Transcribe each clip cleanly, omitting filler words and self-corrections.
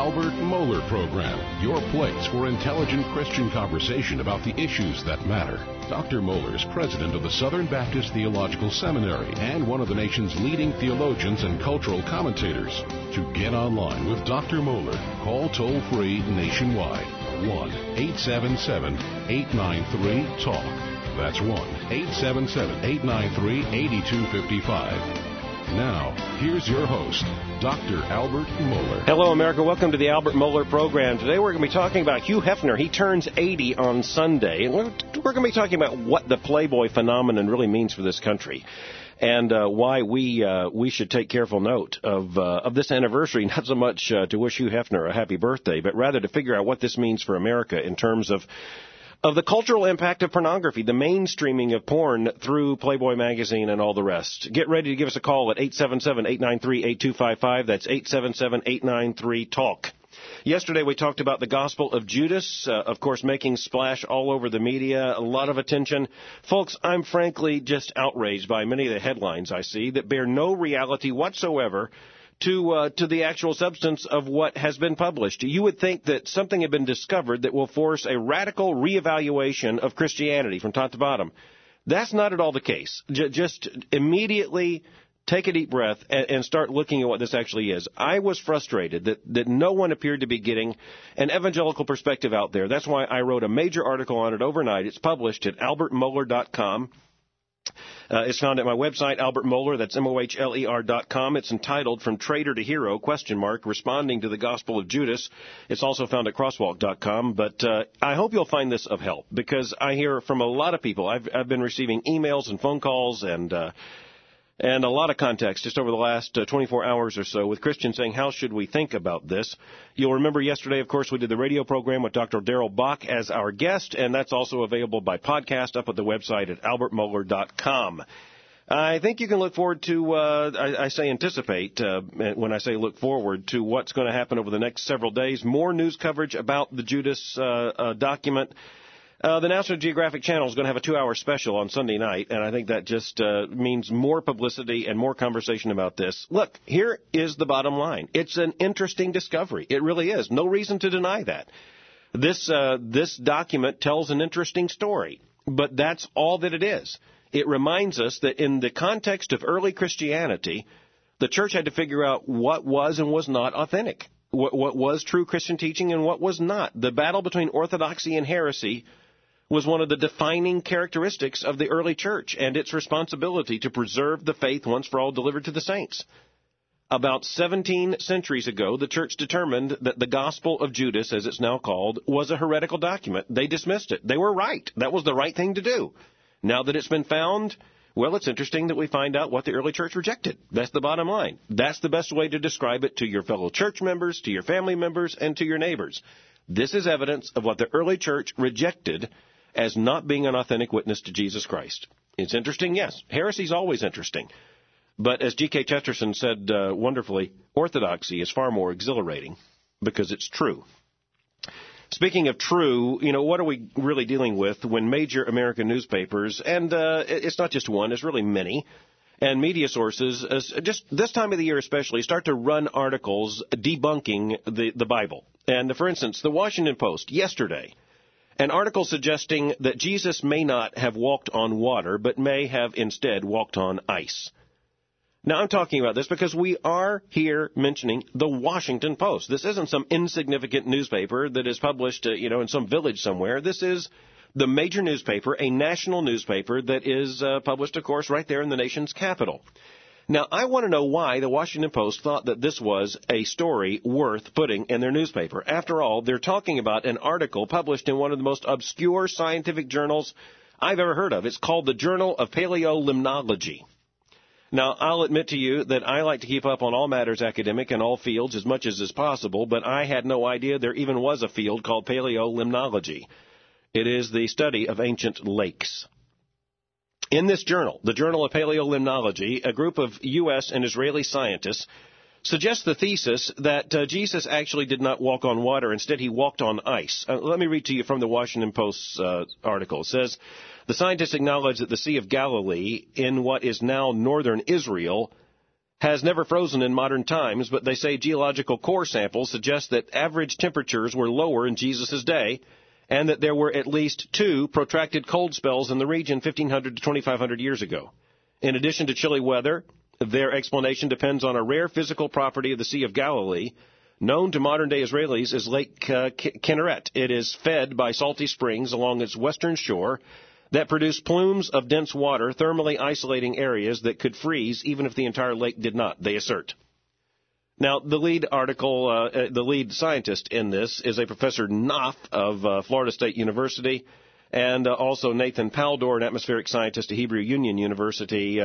Albert Mohler Program, your place for intelligent Christian conversation about the issues that matter. Dr. Mohler is president of the Southern Baptist Theological Seminary and one of the nation's leading theologians and cultural commentators. To get online with Dr. Mohler, call toll-free nationwide, 1-877-893-TALK. That's 1-877-893-8255. Now, here's your host, Dr. Albert Mohler. Hello, America. Welcome to the Albert Mohler Program. Today we're going to be talking about Hugh Hefner. He turns 80 on Sunday. And we're going to be talking about what the Playboy phenomenon really means for this country and why we should take careful note of this anniversary, not so much to wish Hugh Hefner a happy birthday, but rather to figure out what this means for America in terms of the cultural impact of pornography, the mainstreaming of porn through Playboy magazine and all the rest. Get ready to give us a call at 877-893-8255. That's 877-893-TALK. Yesterday we talked about the Gospel of Judas, of course, making splash all over the media, a lot of attention. Folks, I'm frankly just outraged by many of the headlines I see that bear no reality whatsoever to the actual substance of what has been published. You would think that something had been discovered that will force a radical reevaluation of Christianity from top to bottom. That's not at all the case. Just immediately take a deep breath and start looking at what this actually is. I was frustrated that no one appeared to be getting an evangelical perspective out there. That's why I wrote a major article on it overnight. It's published at albertmohler.com. It's found at my website, Albert Mohler, that's Mohler.com. It's entitled From Traitor to Hero, ? Responding to the Gospel of Judas. It's also found at crosswalk.com. But I hope you'll find this of help, because I hear from a lot of people. I've been receiving emails and phone calls and a lot of contacts just over the last 24 hours or so with Christians saying, how should we think about this? You'll remember yesterday, of course, we did the radio program with Dr. Darrell Bach as our guest, and that's also available by podcast up at the website at albertmohler.com. I think you can look forward to, I say anticipate, when I say look forward to what's going to happen over the next several days. More news coverage about the Judas document. The National Geographic Channel is going to have a 2-hour special on Sunday night, and I think that just means more publicity and more conversation about this. Look, here is the bottom line. It's an interesting discovery. It really is. No reason to deny that. This document tells an interesting story, but that's all that it is. It reminds us that in the context of early Christianity, the church had to figure out what was and was not authentic, what was true Christian teaching and what was not. The battle between orthodoxy and heresy was one of the defining characteristics of the early church and its responsibility to preserve the faith once for all delivered to the saints. About 17 centuries ago, the church determined that the Gospel of Judas, as it's now called, was a heretical document. They dismissed it. They were right. That was the right thing to do. Now that it's been found, well, it's interesting that we find out what the early church rejected. That's the bottom line. That's the best way to describe it to your fellow church members, to your family members, and to your neighbors. This is evidence of what the early church rejected as not being an authentic witness to Jesus Christ. It's interesting, yes. Heresy is always interesting. But as G.K. Chesterton said wonderfully, orthodoxy is far more exhilarating because it's true. Speaking of true, what are we really dealing with when major American newspapers, and it's not just one, it's really many, and media sources, just this time of the year especially, start to run articles debunking the Bible. And for instance, the Washington Post yesterday, an article suggesting that Jesus may not have walked on water, but may have instead walked on ice. Now, I'm talking about this because we are here mentioning the Washington Post. This isn't some insignificant newspaper that is published, in some village somewhere. This is the major newspaper, a national newspaper that is published, of course, right there in the nation's capital. Now, I want to know why the Washington Post thought that this was a story worth putting in their newspaper. After all, they're talking about an article published in one of the most obscure scientific journals I've ever heard of. It's called the Journal of Paleolimnology. Now, I'll admit to you that I like to keep up on all matters academic in all fields as much as is possible, but I had no idea there even was a field called paleolimnology. It is the study of ancient lakes. In this journal, the Journal of Paleolimnology, a group of U.S. and Israeli scientists suggest the thesis that Jesus actually did not walk on water. Instead, he walked on ice. Let me read to you from the Washington Post's article. It says, the scientists acknowledge that the Sea of Galilee in what is now northern Israel has never frozen in modern times, but they say geological core samples suggest that average temperatures were lower in Jesus' day, and that there were at least 2 protracted cold spells in the region 1,500 to 2,500 years ago. In addition to chilly weather, their explanation depends on a rare physical property of the Sea of Galilee, known to modern-day Israelis as Lake Kinneret. It is fed by salty springs along its western shore that produce plumes of dense water, thermally isolating areas that could freeze even if the entire lake did not, they assert. Now, the lead scientist in this is a Professor Knopf of Florida State University, and also Nathan Paldor, an atmospheric scientist at Hebrew University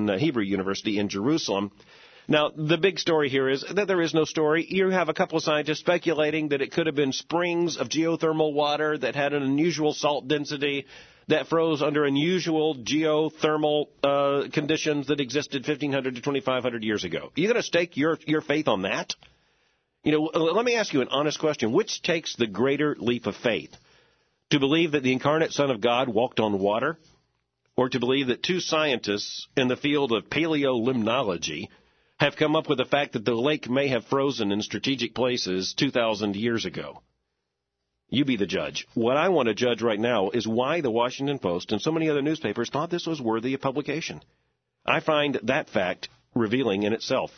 in Jerusalem. Now, the big story here is that there is no story. You have a couple of scientists speculating that it could have been springs of geothermal water that had an unusual salt density that froze under unusual geothermal conditions that existed 1,500 to 2,500 years ago. Are you going to stake your faith on that? You know, let me ask you an honest question. Which takes the greater leap of faith? To believe that the incarnate Son of God walked on water, or to believe that 2 scientists in the field of paleolimnology have come up with the fact that the lake may have frozen in strategic places 2,000 years ago? You be the judge. What I want to judge right now is why the Washington Post and so many other newspapers thought this was worthy of publication. I find that fact revealing in itself.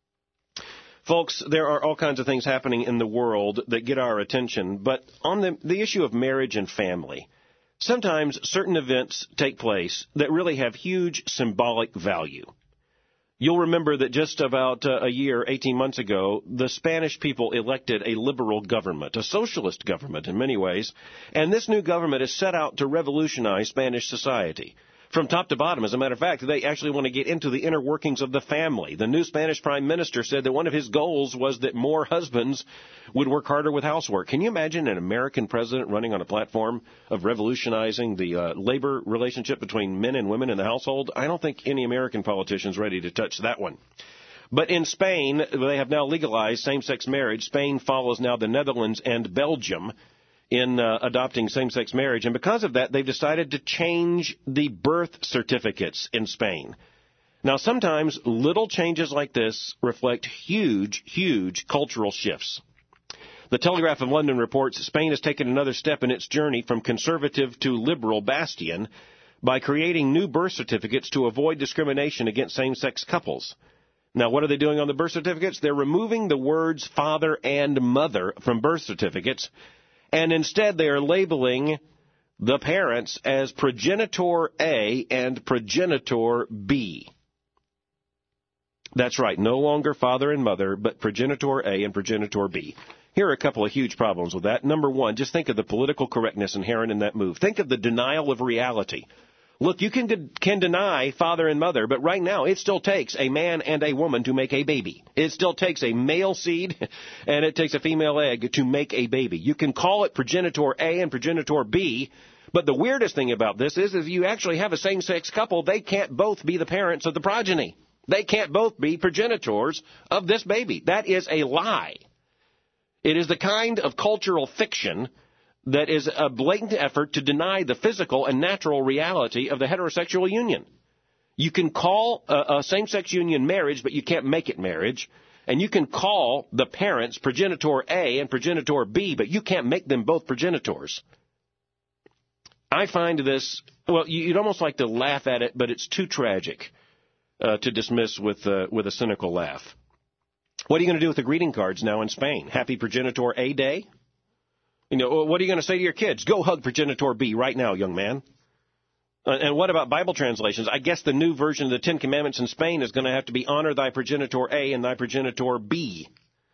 Folks, there are all kinds of things happening in the world that get our attention, but on the issue of marriage and family, sometimes certain events take place that really have huge symbolic value. You'll remember that just about a year, 18 months ago, the Spanish people elected a liberal government, a socialist government in many ways, and this new government is set out to revolutionize Spanish society. From top to bottom, as a matter of fact, they actually want to get into the inner workings of the family. The new Spanish prime minister said that one of his goals was that more husbands would work harder with housework. Can you imagine an American president running on a platform of revolutionizing the labor relationship between men and women in the household? I don't think any American politician's ready to touch that one. But in Spain, they have now legalized same-sex marriage. Spain follows now the Netherlands and Belgium in adopting same-sex marriage. And because of that, they've decided to change the birth certificates in Spain. Now, sometimes little changes like this reflect huge, huge cultural shifts. The Telegraph of London reports Spain has taken another step in its journey from conservative to liberal bastion by creating new birth certificates to avoid discrimination against same-sex couples. Now, what are they doing on the birth certificates? They're removing the words father and mother from birth certificates, and instead they are labeling the parents as progenitor A and progenitor B. That's right, no longer father and mother, but progenitor A and progenitor B. Here are a couple of huge problems with that. Number one, just think of the political correctness inherent in that move. Think of the denial of reality. Look, you can deny father and mother, but right now it still takes a man and a woman to make a baby. It still takes a male seed and it takes a female egg to make a baby. You can call it progenitor A and progenitor B, but the weirdest thing about this is if you actually have a same-sex couple, they can't both be the parents of the progeny. They can't both be progenitors of this baby. That is a lie. It is the kind of cultural fiction that is a blatant effort to deny the physical and natural reality of the heterosexual union. You can call a same-sex union marriage, but you can't make it marriage. And you can call the parents progenitor A and progenitor B, but you can't make them both progenitors. I find this, well, you'd almost like to laugh at it, but it's too tragic to dismiss with a cynical laugh. What are you going to do with the greeting cards now in Spain? Happy Progenitor A Day? You know, what are you going to say to your kids? Go hug Progenitor B right now, young man. And what about Bible translations? I guess the new version of the Ten Commandments in Spain is going to have to be honor thy progenitor A and thy progenitor B.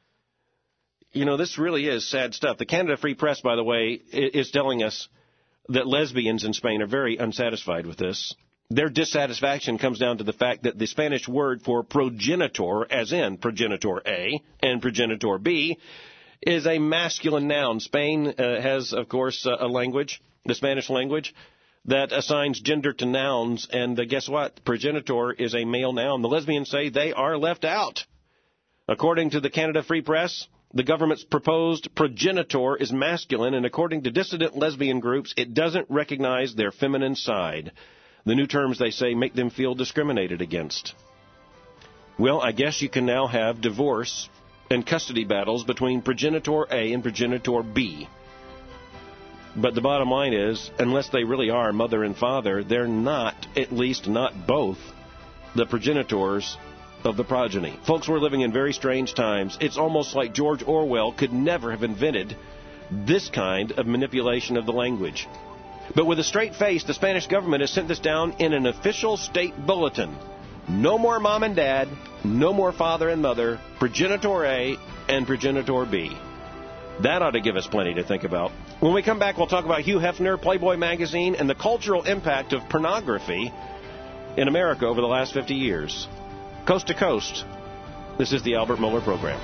You know, this really is sad stuff. The Canada Free Press, by the way, is telling us that lesbians in Spain are very unsatisfied with this. Their dissatisfaction comes down to the fact that the Spanish word for progenitor, as in progenitor A and progenitor B, is a masculine noun. Spain has, of course, a language, the Spanish language, that assigns gender to nouns, and guess what? Progenitor is a male noun. The lesbians say they are left out. According to the Canada Free Press, the government's proposed progenitor is masculine, and according to dissident lesbian groups, it doesn't recognize their feminine side. The new terms, they say, make them feel discriminated against. Well, I guess you can now have divorce and custody battles between progenitor A and progenitor B. But the bottom line is, unless they really are mother and father, they're not, at least not both, the progenitors of the progeny. Folks, we're living in very strange times. It's almost like George Orwell could never have invented this kind of manipulation of the language. But with a straight face, the Spanish government has sent this down in an official state bulletin. No more mom and dad, no more father and mother, progenitor A and progenitor B. That ought to give us plenty to think about. When we come back, we'll talk about Hugh Hefner, Playboy magazine, and the cultural impact of pornography in America over the last 50 years. Coast to coast, this is the Albert Mohler Program.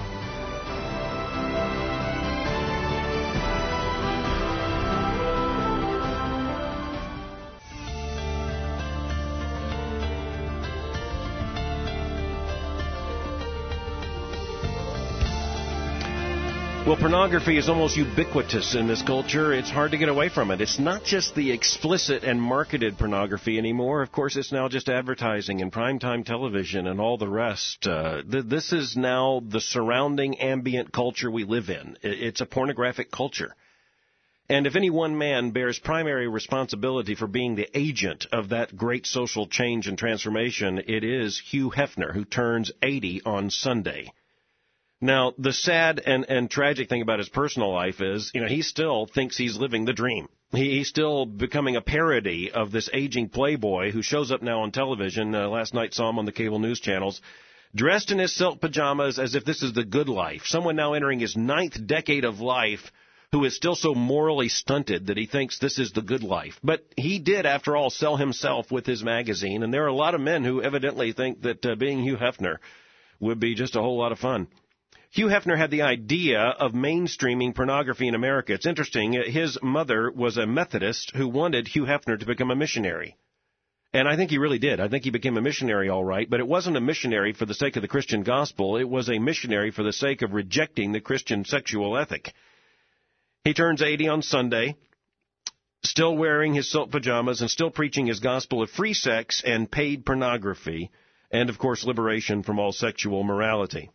Well, pornography is almost ubiquitous in this culture. It's hard to get away from it. It's not just the explicit and marketed pornography anymore. Of course, it's now just advertising and primetime television and all the rest. This is now the surrounding ambient culture we live in. It's a pornographic culture. And if any one man bears primary responsibility for being the agent of that great social change and transformation, it is Hugh Hefner, who turns 80 on Sunday. Now, the sad and tragic thing about his personal life is, he still thinks he's living the dream. He's still becoming a parody of this aging playboy who shows up now on television. Last night saw him on the cable news channels, dressed in his silk pajamas as if this is the good life. Someone now entering his 9th decade of life who is still so morally stunted that he thinks this is the good life. But he did, after all, sell himself with his magazine, and there are a lot of men who evidently think that being Hugh Hefner would be just a whole lot of fun. Hugh Hefner had the idea of mainstreaming pornography in America. It's interesting. His mother was a Methodist who wanted Hugh Hefner to become a missionary. And I think he really did. I think he became a missionary all right, but it wasn't a missionary for the sake of the Christian gospel. It was a missionary for the sake of rejecting the Christian sexual ethic. He turns 80 on Sunday, still wearing his silk pajamas and still preaching his gospel of free sex and paid pornography, and, of course, liberation from all sexual morality.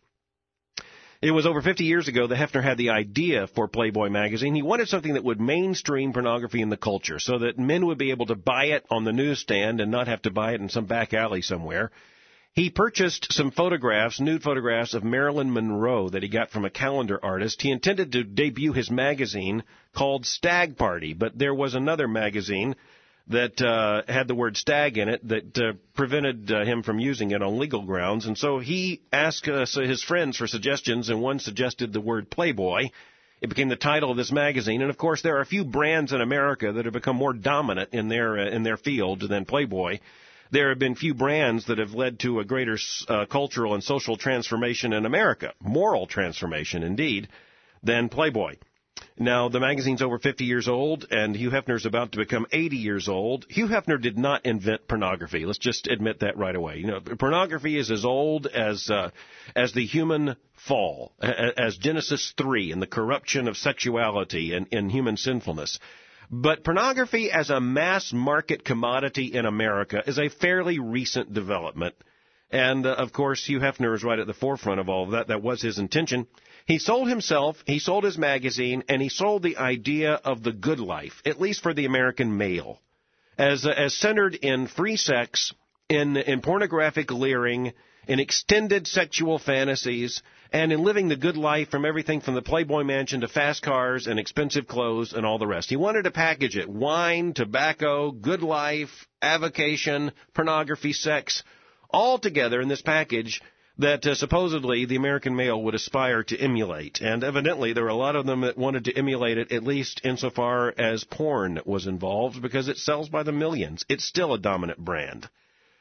It was over 50 years ago that Hefner had the idea for Playboy magazine. He wanted something that would mainstream pornography in the culture so that men would be able to buy it on the newsstand and not have to buy it in some back alley somewhere. He purchased some photographs, nude photographs of Marilyn Monroe that he got from a calendar artist. He intended to debut his magazine called Stag Party, but there was another magazine that had the word stag in it that prevented him from using it on legal grounds. And so he asked his friends for suggestions, and one suggested the word Playboy. It became the title of this magazine. And, of course, there are a few brands in America that have become more dominant in their field than Playboy. There have been few brands that have led to a greater cultural and social transformation in America, moral transformation, indeed, than Playboy. Now, the magazine's over 50 years old, and Hugh Hefner's about to become 80 years old. Hugh Hefner did not invent pornography. Let's just admit that right away. Pornography is as old as the human fall, as Genesis 3 and the corruption of sexuality and human sinfulness. But pornography as a mass market commodity in America is a fairly recent development. And, of course, Hugh Hefner is right at the forefront of all of that. That was his intention. He sold himself, he sold his magazine, and he sold the idea of the good life, at least for the American male, as centered in free sex, in pornographic leering, in extended sexual fantasies, and in living the good life from everything from the Playboy Mansion to fast cars and expensive clothes and all the rest. He wanted to package it: wine, tobacco, good life, avocation, pornography, sex, all together in this package that supposedly the American male would aspire to emulate. And evidently there were a lot of them that wanted to emulate it, at least insofar as porn was involved, because it sells by the millions. It's still a dominant brand.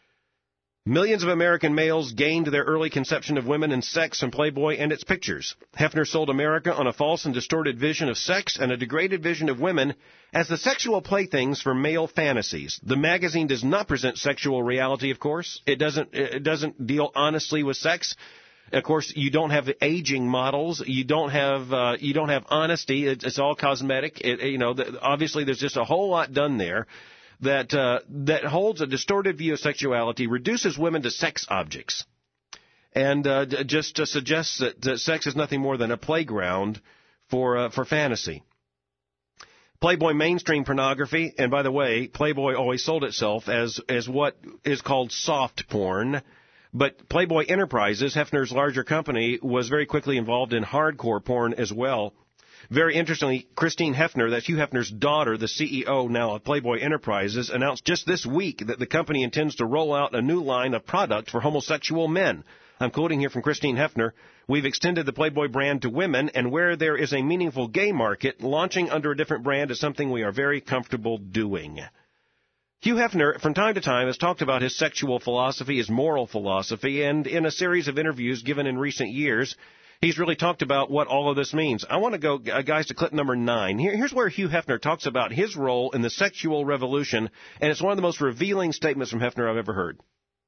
Millions of American males gained their early conception of women and sex from Playboy and its pictures. Hefner sold America on a false and distorted vision of sex and a degraded vision of women as the sexual playthings for male fantasies. The magazine does not present sexual reality, of course. It doesn't deal honestly with sex. Of course, you don't have aging models. You don't have honesty. It's all cosmetic. Obviously, there's just a whole lot done there that holds a distorted view of sexuality, reduces women to sex objects. and just suggests that sex is nothing more than a playground for fantasy. Playboy mainstream pornography, and by the way, Playboy always sold itself as what is called soft porn, but Playboy Enterprises, Hefner's larger company, was very quickly involved in hardcore porn as well. Very interestingly, Christine Hefner, that's Hugh Hefner's daughter, the CEO now of Playboy Enterprises, announced just this week that the company intends to roll out a new line of product for homosexual men. I'm quoting here from Christine Hefner. We've extended the Playboy brand to women, and where there is a meaningful gay market, launching under a different brand is something we are very comfortable doing. Hugh Hefner, from time to time, has talked about his sexual philosophy, his moral philosophy, and in a series of interviews given in recent years, he's really talked about what all of this means. I want to go, guys, to clip number 9. Here's where Hugh Hefner talks about his role in the sexual revolution, and it's one of the most revealing statements from Hefner I've ever heard.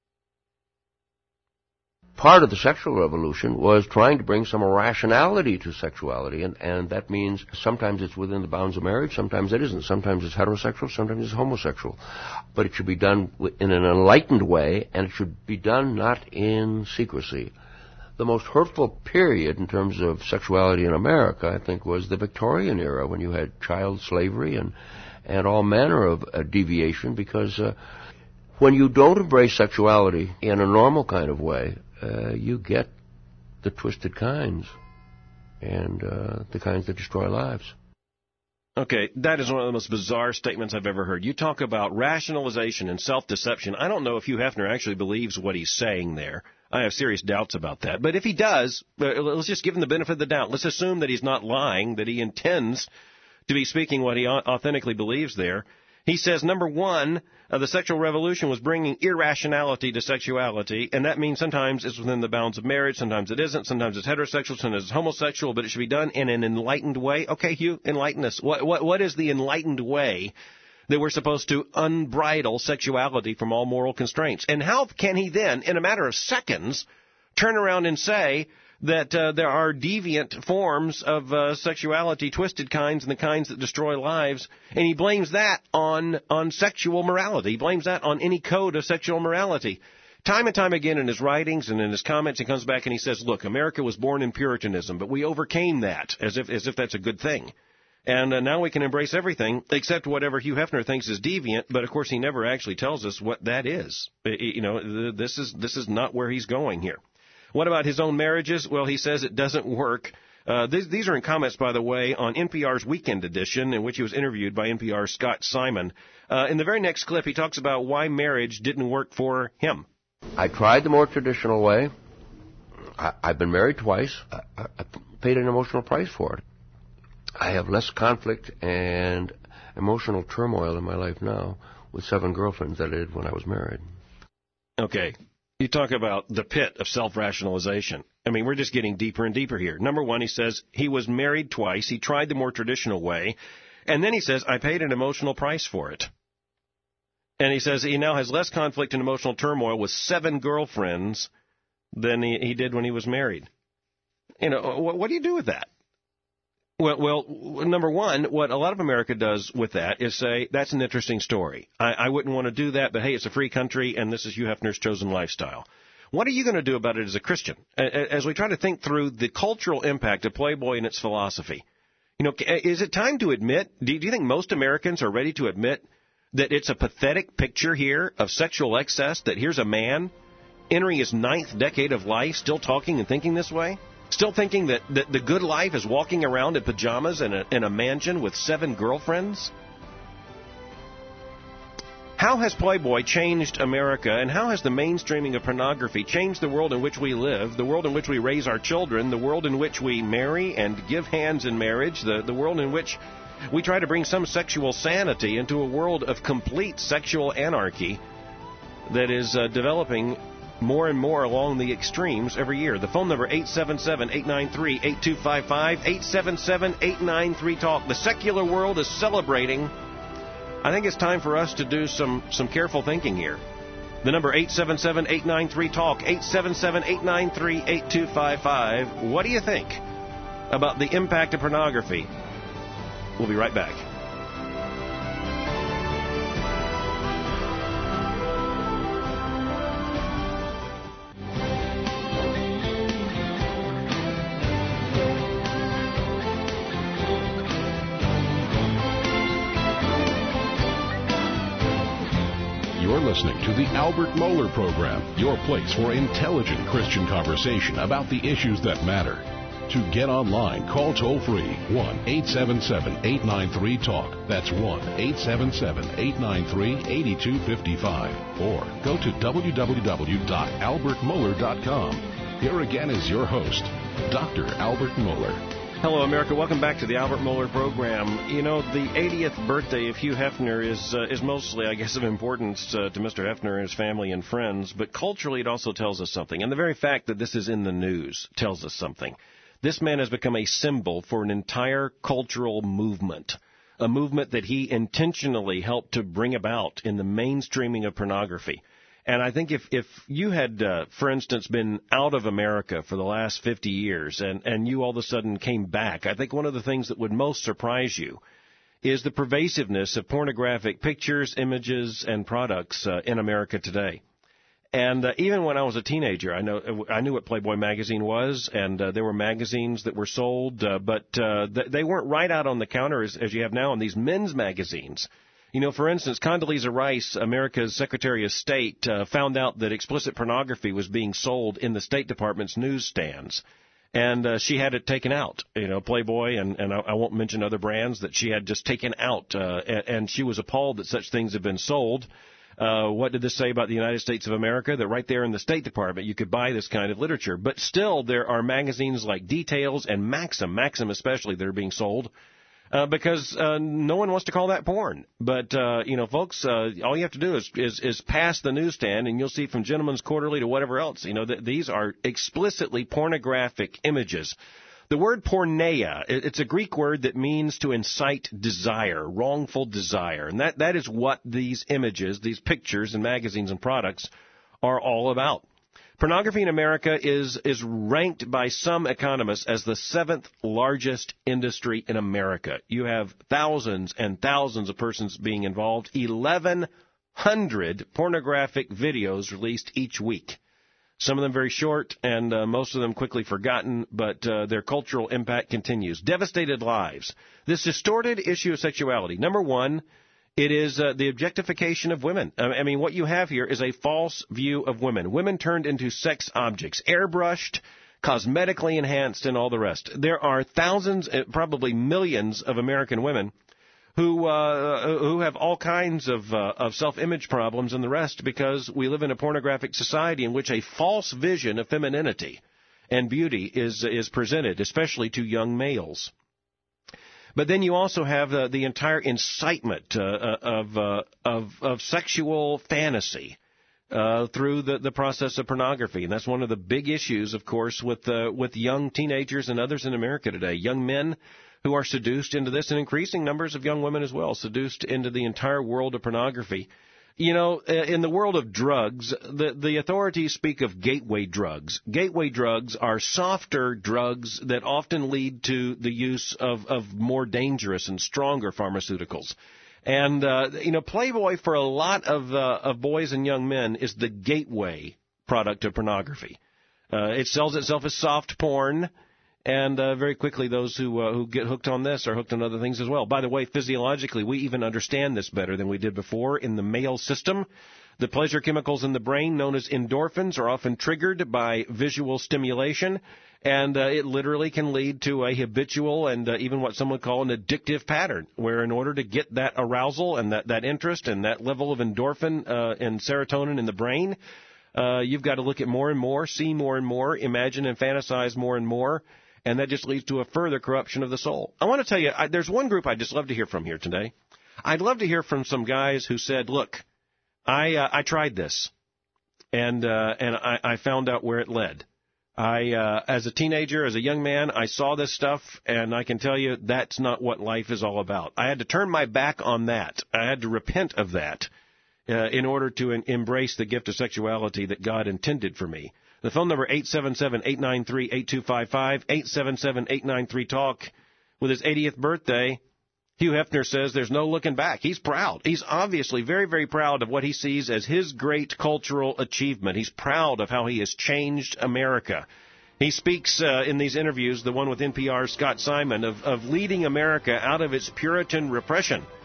Part of the sexual revolution was trying to bring some rationality to sexuality, and that means sometimes it's within the bounds of marriage, sometimes it isn't. Sometimes it's heterosexual, sometimes it's homosexual. But it should be done in an enlightened way, and it should be done not in secrecy. The most hurtful period in terms of sexuality in America, I think, was the Victorian era, when you had child slavery and all manner of deviation, because when you don't embrace sexuality in a normal kind of way, you get the twisted kinds and the kinds that destroy lives. Okay, that is one of the most bizarre statements I've ever heard. You talk about rationalization and self-deception. I don't know if Hugh Hefner actually believes what he's saying there. I have serious doubts about that. But if he does, let's just give him the benefit of the doubt. Let's assume that he's not lying, that he intends to be speaking what he authentically believes there. He says, number one, the sexual revolution was bringing irrationality to sexuality, and that means sometimes it's within the bounds of marriage, sometimes it isn't, sometimes it's heterosexual, sometimes it's homosexual, but it should be done in an enlightened way. Okay, Hugh, enlighten us. What is the enlightened way that we're supposed to unbridle sexuality from all moral constraints? And how can he then, in a matter of seconds, turn around and say that there are deviant forms of sexuality, twisted kinds, and the kinds that destroy lives, and he blames that on sexual morality. He blames that on any code of sexual morality. Time and time again in his writings and in his comments, he comes back and he says, look, America was born in Puritanism, but we overcame that, as if that's a good thing. And now we can embrace everything except whatever Hugh Hefner thinks is deviant, but of course he never actually tells us what that is. You know, this is not where he's going here. What about his own marriages? Well, he says it doesn't work. These are in comments, by the way, on NPR's Weekend Edition, in which he was interviewed by NPR's Scott Simon. In the very next clip, he talks about why marriage didn't work for him. I tried the more traditional way. I've been married twice. I paid an emotional price for it. I have less conflict and emotional turmoil in my life now with 7 girlfriends than I did when I was married. Okay. You talk about the pit of self-rationalization. I mean, we're just getting deeper and deeper here. Number one, he says he was married twice. He tried the more traditional way. And then he says, I paid an emotional price for it. And he says he now has less conflict and emotional turmoil with 7 girlfriends than he did when he was married. You know, what do you do with that? Well, number one, what a lot of America does with that is say, that's an interesting story. I wouldn't want to do that, but hey, it's a free country, and this is Hugh Hefner's chosen lifestyle. What are you going to do about it as a Christian? As we try to think through the cultural impact of Playboy and its philosophy, you know, is it time to admit, do you think most Americans are ready to admit that it's a pathetic picture here of sexual excess, that here's a man entering his 9th decade of life still talking and thinking this way? Still thinking that the good life is walking around in pajamas in a mansion with 7 girlfriends? How has Playboy changed America, and how has the mainstreaming of pornography changed the world in which we live, the world in which we raise our children, the world in which we marry and give hands in marriage, the world in which we try to bring some sexual sanity into a world of complete sexual anarchy that is developing more and more along the extremes every year? The phone number, 877-893-8255, 877-893-TALK. The secular world is celebrating. I think it's time for us to do some careful thinking here. The number, 877-893-TALK, 877-893-8255. What do you think about the impact of pornography? We'll be right back. You're listening to the Albert Mohler Program, your place for intelligent Christian conversation about the issues that matter. To get online, call toll-free 1-877-893-TALK. That's 1-877-893-8255. Or go to www.albertmohler.com. Here again is your host, Dr. Albert Mohler. Hello, America. Welcome back to the Albert Mohler Program. You know, the 80th birthday of Hugh Hefner is mostly, I guess, of importance to Mr. Hefner and his family and friends, but culturally it also tells us something. And the very fact that this is in the news tells us something. This man has become a symbol for an entire cultural movement, a movement that he intentionally helped to bring about in the mainstreaming of pornography. And I think if you had, for instance, been out of America for the last 50 years and you all of a sudden came back, I think one of the things that would most surprise you is the pervasiveness of pornographic pictures, images, and products in America today. And even when I was a teenager, I knew what Playboy magazine was, and there were magazines that were sold, but they weren't right out on the counter as you have now in these men's magazines. You know, for instance, Condoleezza Rice, America's Secretary of State, found out that explicit pornography was being sold in the State Department's newsstands, and she had it taken out. You know, Playboy, and I won't mention other brands that she had just taken out, and she was appalled that such things have been sold. What did this say about the United States of America? That right there in the State Department you could buy this kind of literature. But still, there are magazines like Details and Maxim especially, that are being sold because no one wants to call that porn. But, you know, folks, all you have to do is pass the newsstand, and you'll see from Gentleman's Quarterly to whatever else, you know, that these are explicitly pornographic images. The word porneia, it's a Greek word that means to incite desire, wrongful desire. And that is what these images, these pictures and magazines and products are all about. Pornography in America is ranked by some economists as the 7th largest industry in America. You have thousands and thousands of persons being involved, 1,100 pornographic videos released each week. Some of them very short, and most of them quickly forgotten, but their cultural impact continues. Devastated lives. This distorted issue of sexuality. Number one, it is the objectification of women. I mean, what you have here is a false view of women. Women turned into sex objects, airbrushed, cosmetically enhanced, and all the rest. There are thousands, probably millions of American women who have all kinds of self-image problems and the rest because we live in a pornographic society in which a false vision of femininity and beauty is presented, especially to young males. But then you also have the entire incitement of sexual fantasy through the process of pornography, and that's one of the big issues, of course, with young teenagers and others in America today. Young men who are seduced into this, and increasing numbers of young women as well, seduced into the entire world of pornography. You know, in the world of drugs, the authorities speak of gateway drugs. Gateway drugs are softer drugs that often lead to the use of more dangerous and stronger pharmaceuticals. And, you know, Playboy for a lot of boys and young men is the gateway product of pornography. It sells itself as soft porn. And very quickly, those who get hooked on this are hooked on other things as well. By the way, physiologically, we even understand this better than we did before. In the male system, the pleasure chemicals in the brain, known as endorphins, are often triggered by visual stimulation, and it literally can lead to a habitual and even what some would call an addictive pattern, where in order to get that arousal and that interest and that level of endorphin and serotonin in the brain, you've got to look at more and more, see more and more, imagine and fantasize more and more. And that just leads to a further corruption of the soul. I want to tell you, there's one group I'd just love to hear from here today. I'd love to hear from some guys who said, look, I tried this, and I found out where it led. As a teenager, as a young man, I saw this stuff, and I can tell you that's not what life is all about. I had to turn my back on that. I had to repent of that in order to embrace the gift of sexuality that God intended for me. The phone number, 877-893-8255, 877-893-TALK. With his 80th birthday, Hugh Hefner says there's no looking back. He's proud. He's obviously very, very proud of what he sees as his great cultural achievement. He's proud of how he has changed America. He speaks in these interviews, the one with NPR's Scott Simon, of leading America out of its Puritan repression.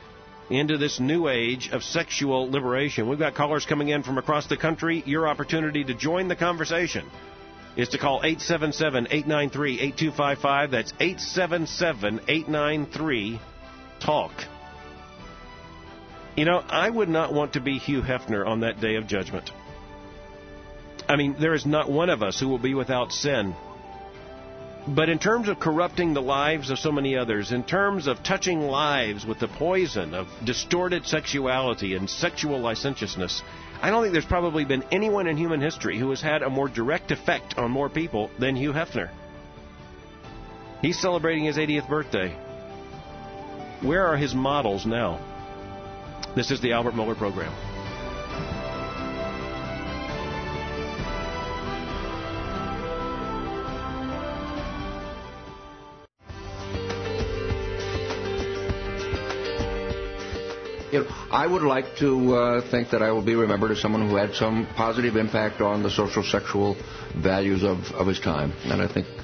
into this new age of sexual liberation. We've got callers coming in from across the country. Your opportunity to join the conversation is to call 877-893-8255. That's 877-893-TALK. You know, I would not want to be Hugh Hefner on that day of judgment. I mean, there is not one of us who will be without sin. But in terms of corrupting the lives of so many others, in terms of touching lives with the poison of distorted sexuality and sexual licentiousness, I don't think there's probably been anyone in human history who has had a more direct effect on more people than Hugh Hefner. He's celebrating his 80th birthday. Where are his models now? This is the Albert Mohler Program. I would like to think that I will be remembered as someone who had some positive impact on the social sexual values of his time, and I think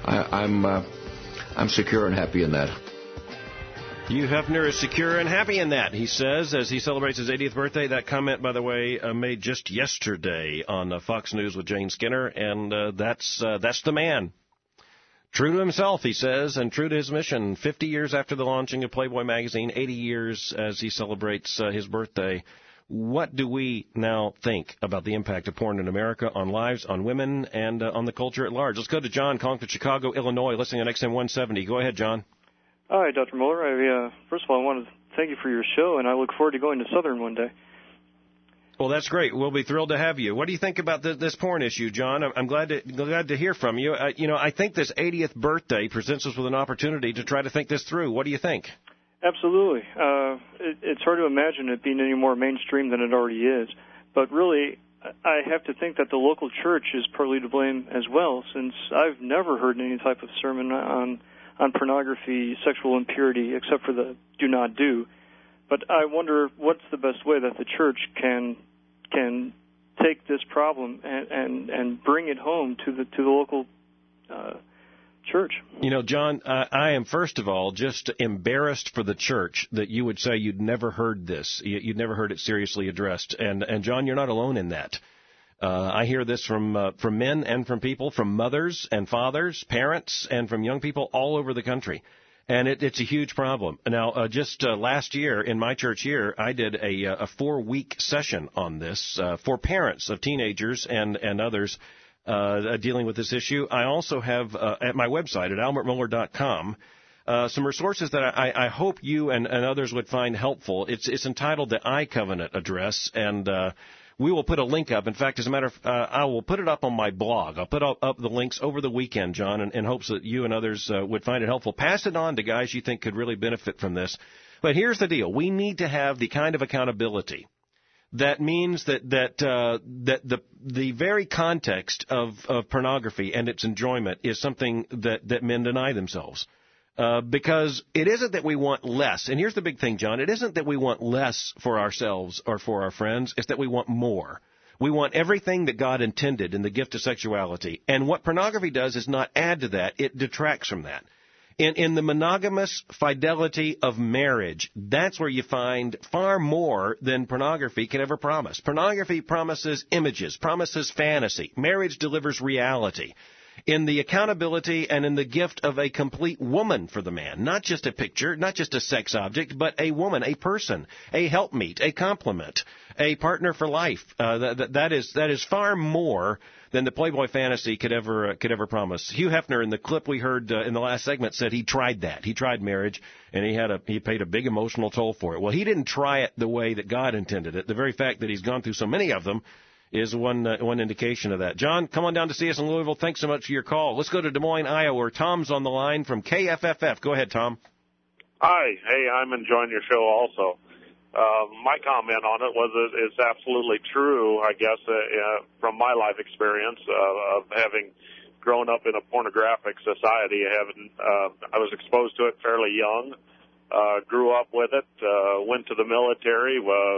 I'm secure and happy in that. Hugh Hefner is secure and happy in that, he says, as he celebrates his 80th birthday. That comment, by the way, made just yesterday on Fox News with Jane Skinner, and that's the man. True to himself, he says, and true to his mission. 50 years after the launching of Playboy magazine, 80 years as he celebrates his birthday. What do we now think about the impact of porn in America on lives, on women, and on the culture at large? Let's go to John calling from Chicago, Illinois, listening on XM 170. Go ahead, John. Hi, Dr. Mohler. First of all, I want to thank you for your show, and I look forward to going to Southern one day. Well, that's great. We'll be thrilled to have you. What do you think about this porn issue, John? I'm glad to hear from you. I think this 80th birthday presents us with an opportunity to try to think this through. What do you think? Absolutely. It's hard to imagine it being any more mainstream than it already is. But really, I have to think that the local church is partly to blame as well, since I've never heard any type of sermon on pornography, sexual impurity, except for the do not do. But I wonder what's the best way that the church can take this problem and bring it home to the local church. You know, John, I am first of all just embarrassed for the church that you would say you'd never heard this, you'd never heard it seriously addressed. And John, you're not alone in that. I hear this from men and from people, from mothers and fathers, parents, and from young people all over the country. And it's a huge problem. Now, just last year, in my church year, I did a 4-week session on this for parents of teenagers and others dealing with this issue. I also have at my website at albertmohler.com some resources that I hope you and others would find helpful. It's entitled the I Covenant Address, and we will put a link up. In fact, as a matter of I will put it up on my blog. I'll put up the links over the weekend, John, in hopes that you and others would find it helpful. Pass it on to guys you think could really benefit from this. But here's the deal. We need to have the kind of accountability that means that the very context of pornography and its enjoyment is something that men deny themselves. Because it isn't that we want less. And here's the big thing, John. It isn't that we want less for ourselves or for our friends. It's that we want more. We want everything that God intended in the gift of sexuality. And what pornography does is not add to that. It detracts from that. In the monogamous fidelity of marriage, that's where you find far more than pornography can ever promise. Pornography promises images, promises fantasy. Marriage delivers reality. In the accountability and in the gift of a complete woman for the man, not just a picture, not just a sex object, but a woman, a person, a helpmeet, a complement, a partner for life. That is far more than the Playboy fantasy could ever promise. Hugh Hefner, in the clip we heard in the last segment, said he tried that. He tried marriage, and he paid a big emotional toll for it. Well, he didn't try it the way that God intended it. The very fact that he's gone through so many of them is one indication of that. John, come on down to see us in Louisville. Thanks so much for your call. Let's go to Des Moines, Iowa, where Tom's on the line from KFFF. Go ahead, Tom. Hi. Hey, I'm enjoying your show also. My comment on it was it's absolutely true, I guess, from my life experience of having grown up in a pornographic society. I was exposed to it fairly young, grew up with it, went to the military,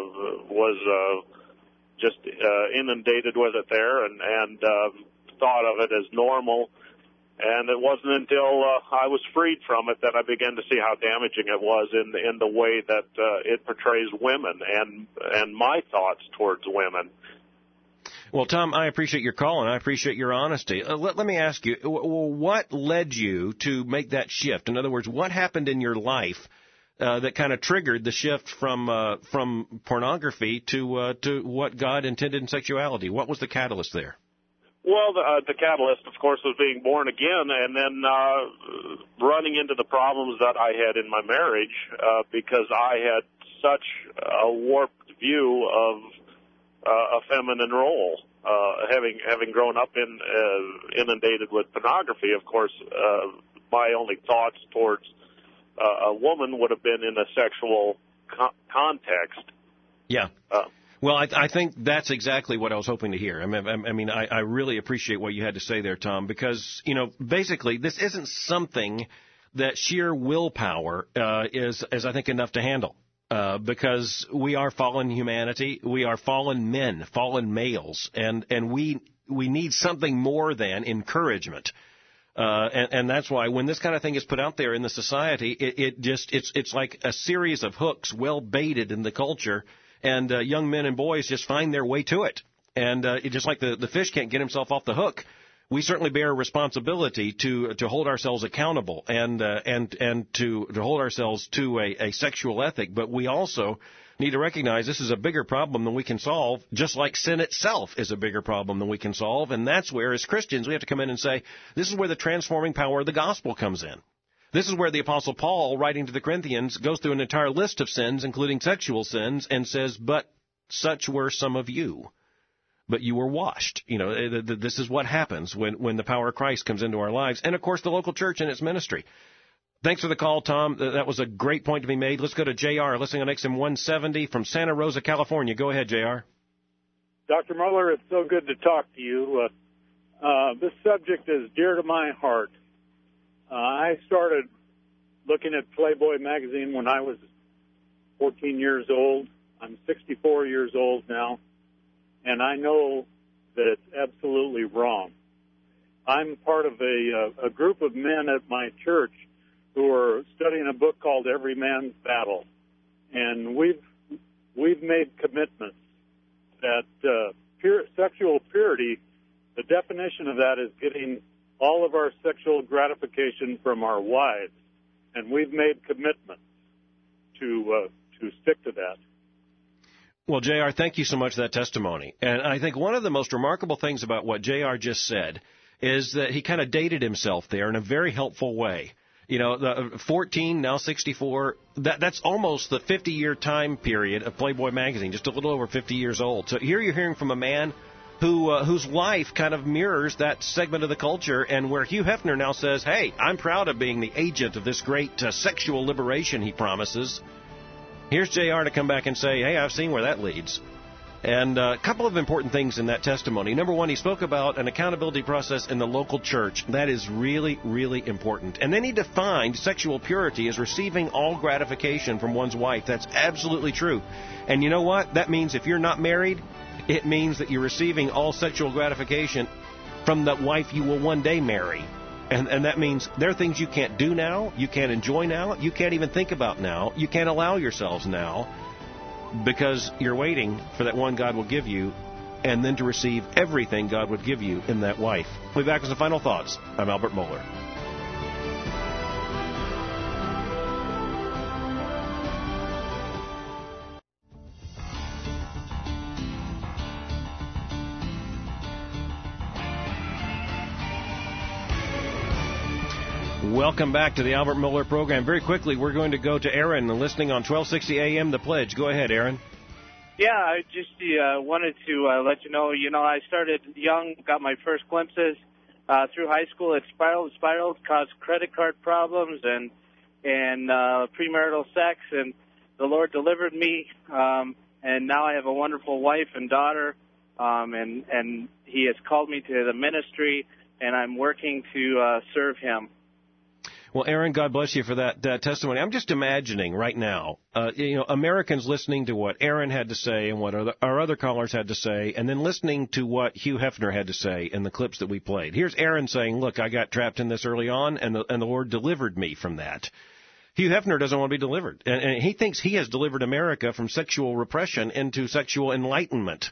was just inundated with it there, and thought of it as normal And it wasn't until I was freed from it that I began to see how damaging it was in the way that it portrays women and my thoughts towards women. Well, Tom, I appreciate your call, and I appreciate your honesty. Let me ask you, what led you to make that shift? In other words, what happened in your life that kind of triggered the shift from pornography to what God intended in sexuality? What was the catalyst there? Well, the catalyst, of course, was being born again and then running into the problems that I had in my marriage because I had such a warped view of a feminine role. Having grown up inundated with pornography, of course, my only thoughts towards a woman would have been in a sexual context. Yeah. Well, I think that's exactly what I was hoping to hear. I mean, I really appreciate what you had to say there, Tom, because, basically this isn't something that sheer willpower is I think, enough to handle. Because we are fallen humanity, we are fallen men, fallen males, and we need something more than encouragement. And that's why when this kind of thing is put out there in the society, it's like a series of hooks well baited in the culture, and young men and boys just find their way to it. And just like the fish can't get himself off the hook, we certainly bear a responsibility to hold ourselves accountable and to hold ourselves to a sexual ethic. But we also need to recognize this is a bigger problem than we can solve, just like sin itself is a bigger problem than we can solve. And that's where, as Christians, we have to come in and say, this is where the transforming power of the gospel comes in. This is where the Apostle Paul, writing to the Corinthians, goes through an entire list of sins, including sexual sins, and says, but such were some of you. But you were washed. This is what happens when the power of Christ comes into our lives. And, of course, the local church and its ministry. Thanks for the call, Tom. That was a great point to be made. Let's go to J.R., listening on XM 170 from Santa Rosa, California. Go ahead, J.R. Dr. Muller, it's so good to talk to you. This subject is dear to my heart. I started looking at Playboy magazine when I was 14 years old. I'm 64 years old now. And I know that it's absolutely wrong. I'm part of a group of men at my church who are studying a book called Every Man's Battle. And we've made commitments that sexual purity, the definition of that is getting all of our sexual gratification from our wives. And we've made commitments to stick to that. Well, J.R., thank you so much for that testimony. And I think one of the most remarkable things about what J.R. just said is that he kind of dated himself there in a very helpful way. The 14, now 64, that's almost the 50-year time period of Playboy magazine, just a little over 50 years old. So here you're hearing from a man whose life kind of mirrors that segment of the culture, and where Hugh Hefner now says, hey, I'm proud of being the agent of this great sexual liberation he promises. Here's J.R. to come back and say, hey, I've seen where that leads. And a couple of important things in that testimony. Number one, he spoke about an accountability process in the local church. That is really, really important. And then he defined sexual purity as receiving all gratification from one's wife. That's absolutely true. And you know what? That means if you're not married, it means that you're receiving all sexual gratification from the wife you will one day marry. And that means there are things you can't do now, you can't enjoy now, you can't even think about now, you can't allow yourselves now, because you're waiting for that one God will give you, and then to receive everything God would give you in that wife. We'll be back with some final thoughts. I'm Albert Mohler. Welcome back to the Albert Mohler program. Very quickly, we're going to go to Aaron, listening on 1260 AM The Pledge. Go ahead, Aaron. Yeah, I just wanted to let you know, I started young, got my first glimpses through high school. It spiraled, caused credit card problems and premarital sex, and the Lord delivered me, and now I have a wonderful wife and daughter, and He has called me to the ministry, and I'm working to serve Him. Well, Aaron, God bless you for that testimony. I'm just imagining right now, Americans listening to what Aaron had to say and what our other callers had to say, and then listening to what Hugh Hefner had to say in the clips that we played. Here's Aaron saying, look, I got trapped in this early on, and the Lord delivered me from that. Hugh Hefner doesn't want to be delivered, and he thinks he has delivered America from sexual repression into sexual enlightenment.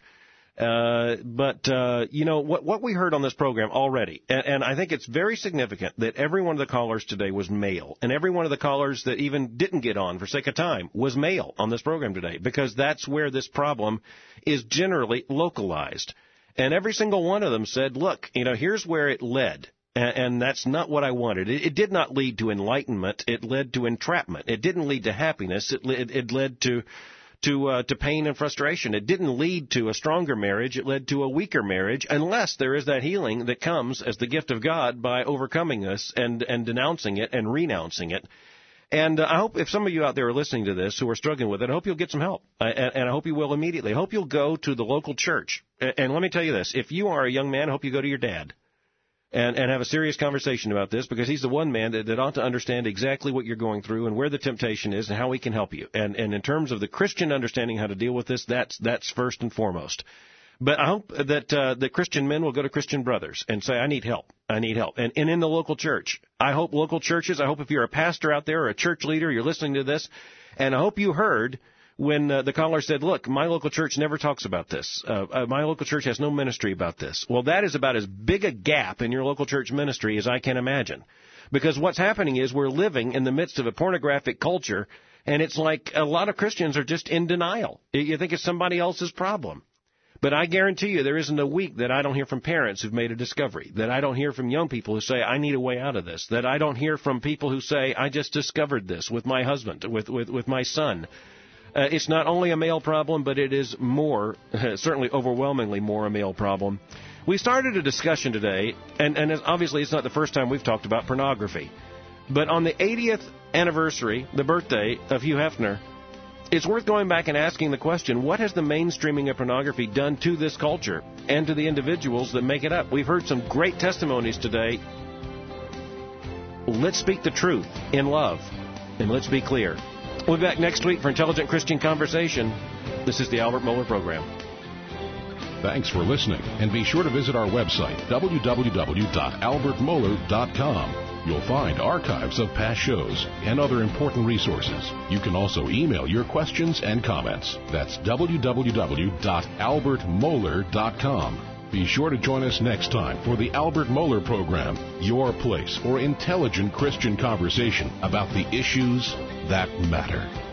But what we heard on this program already, and I think it's very significant that every one of the callers today was male, and every one of the callers that even didn't get on for sake of time was male on this program today, because that's where this problem is generally localized. And every single one of them said, look, here's where it led. And that's not what I wanted. It did not lead to enlightenment. It led to entrapment. It didn't lead to happiness. It led to pain and frustration. It didn't lead to a stronger marriage. It led to a weaker marriage, unless there is that healing that comes as the gift of God by overcoming this and denouncing it and renouncing it. And I hope if some of you out there are listening to this who are struggling with it, I hope you'll get some help. And I hope you will immediately. I hope you'll go to the local church. And let me tell you this. If you are a young man, I hope you go to your dad. And have a serious conversation about this, because he's the one man that ought to understand exactly what you're going through and where the temptation is and how he can help you. And in terms of the Christian understanding how to deal with this, that's first and foremost. But I hope that the Christian men will go to Christian brothers and say, I need help. I need help. And in the local church, I hope local churches, I hope if you're a pastor out there or a church leader, you're listening to this, and I hope you heard when the caller said, look, my local church never talks about this. My local church has no ministry about this. Well, that is about as big a gap in your local church ministry as I can imagine. Because what's happening is we're living in the midst of a pornographic culture, and it's like a lot of Christians are just in denial. You think it's somebody else's problem. But I guarantee you there isn't a week that I don't hear from parents who've made a discovery, that I don't hear from young people who say, I need a way out of this, that I don't hear from people who say, I just discovered this with my husband, with my son. It's not only a male problem, but it is more, certainly overwhelmingly more a male problem. We started a discussion today, and obviously it's not the first time we've talked about pornography. But on the 80th anniversary, the birthday of Hugh Hefner, it's worth going back and asking the question, what has the mainstreaming of pornography done to this culture and to the individuals that make it up? We've heard some great testimonies today. Let's speak the truth in love, and let's be clear. We'll be back next week for Intelligent Christian Conversation. This is the Albert Mohler Program. Thanks for listening, and be sure to visit our website, www.albertmohler.com. You'll find archives of past shows and other important resources. You can also email your questions and comments. That's www.albertmohler.com. Be sure to join us next time for the Albert Mohler Program, your place for intelligent Christian conversation about the issues that matter.